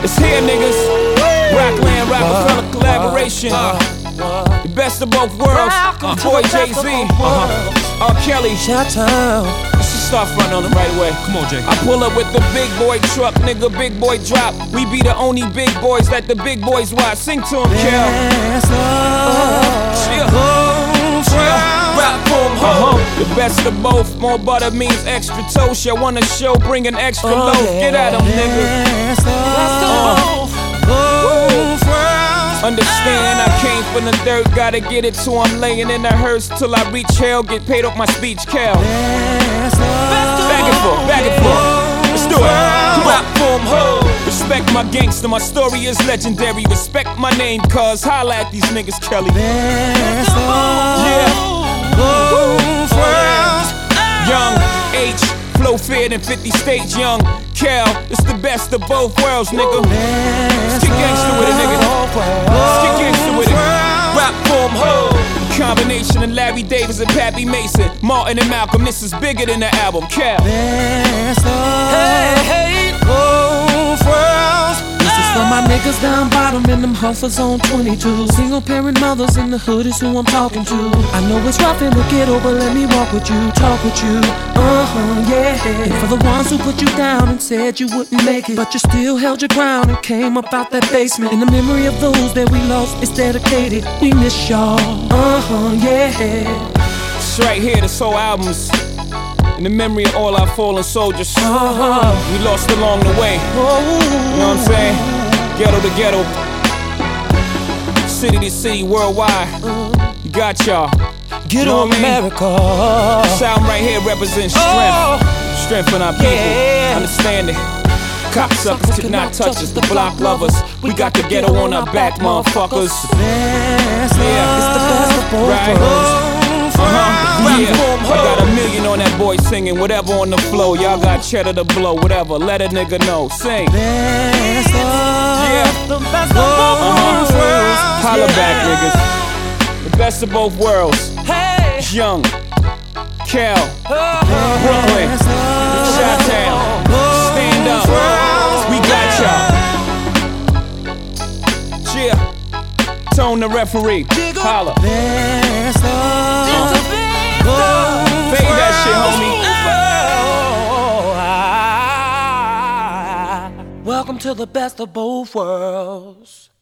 It's here, niggas. Rockland, Rockefeller collaboration. The best of both worlds. Boy Jay-Z. R. Kelly. Chi-Town. Let's just start frontin' on the right way. Come on, Jay. I pull up with the big boy truck, nigga, big boy drop. We be the only big boys that the big boys watch. Sing to him, Kel. Rap boom, ho. The best of both. More butter means extra toast. You want a show, bring an extra loaf. Get at him, nigga. Understand, I came from the dirt, gotta get it to I'm laying in the hearse till I reach hell, get paid off my speech, Cal. Back and forth, back and forth. Let's do it. Rap boom, ho. Respect my gangster, my story is legendary. Respect my name, cuz holla at these niggas, Kelly. Yeah. Young H, flow fair than 50 states, young Cal. It's the best of both worlds, nigga. Let's get gangster with it, nigga. Let's get gangster with it. Rap boom, ho. Combination of Larry Davis and Pappy Mason, Martin and Malcolm. This is bigger than the album, Cal. Hey, both worlds. This is for my niggas down bottom in them Huffers on 22. Single parent mothers in the hood is who I'm talking to. I know it's rough in the ghetto, but let me walk with you, talk with you. Yeah. And for the ones who put you down and said you wouldn't make it, but you still held your ground and came up out that basement. In the memory of those that we lost, it's dedicated. We miss y'all. Yeah. It's right here, this whole album's in the memory of all our fallen soldiers we lost along the way. You know what I'm saying? Ghetto to ghetto, city to city, worldwide. You got y'all. Get on America. This album right here represents strength. Strength in our people. Understand it. Cocksuckers could not touch us. The block lovers. We got the ghetto on our back, motherfuckers. Yeah. It's the best of both worlds. Yeah, I got $1 million on that boy singing, whatever on the flow. Y'all got cheddar to blow, whatever. Let a nigga know. Sing. Yeah. The best of both worlds. Holla back, niggas. The best of both worlds. It's Young, Cal, Brooklyn, Chi-Town. Stand up. We got y'all. Yeah. Tone the referee. Holla. Fade that shit, homie. Welcome to the best of both worlds.